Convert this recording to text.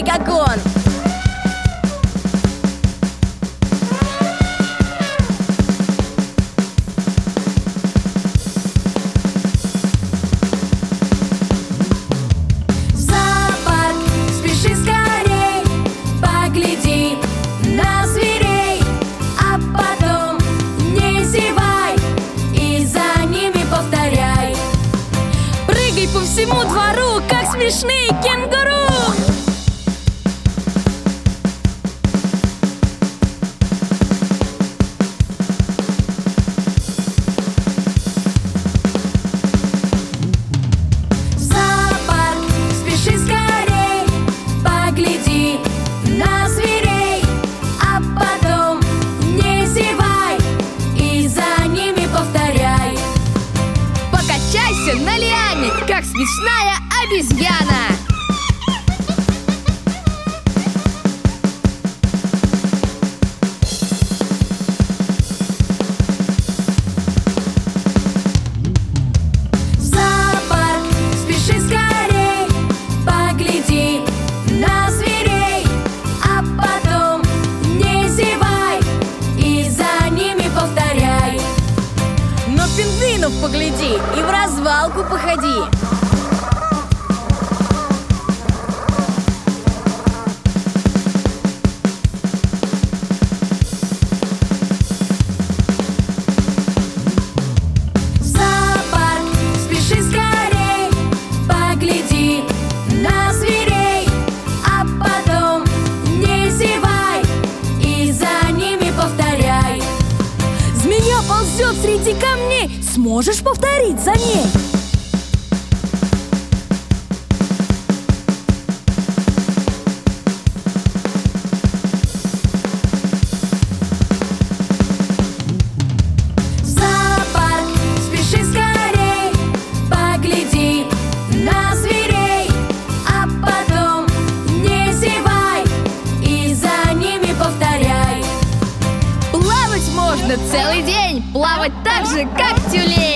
как он. По всему двору, как смешные кенгуру. В зоопарк спеши скорей, погляди на зверей, а потом не зевай и за ними повторяй. Покачайся на лиане, как смешная обезьяна. В зоопарк спеши скорей, погляди на зверей, а потом не зевай и за ними повторяй. На пингвинов погляди и в развалку походи. Ползет среди камней. Сможешь повторить за ней? В зоопарк спеши скорей, погляди на зверей, а потом не зевай и за ними повторяй. Плавать можно целый день, плавать так же, как тюлень.